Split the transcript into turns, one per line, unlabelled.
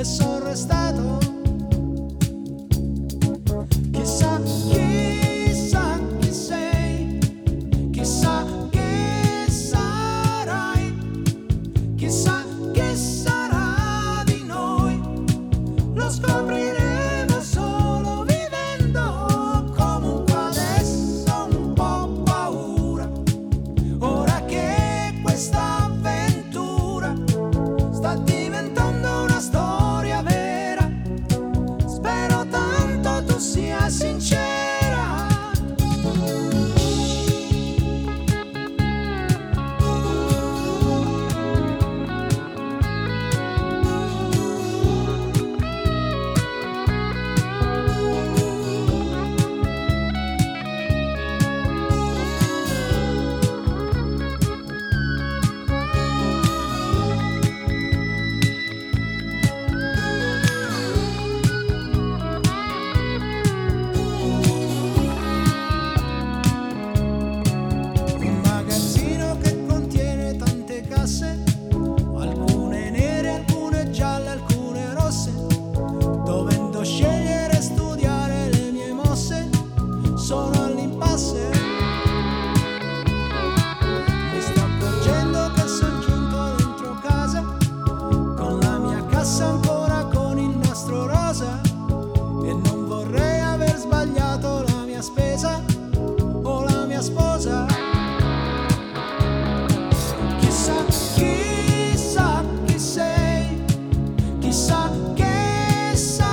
son restato. Chissà, chissà chi sei, chissà che sarai, chissà che sarà di noi. Lo scopriremo solo vivendo. Comunque adesso ho un po' paura, ora che questa avventura sta diventando una storia vera. Spero tanto tu sia sincera. Un magazzino che contiene tante casse, alcune nere, alcune gialle, alcune rosse. Dovendo scegliere e studiare le mie mosse, sono all'impasse. Mi sto accorgendo che son giunto dentro casa, con la mia cassa ancora con il nastro rosa. E non vorrei aver sbagliato la mia spesa o la mia sposa. Chissà, chissà chi sei, chissà che sarai.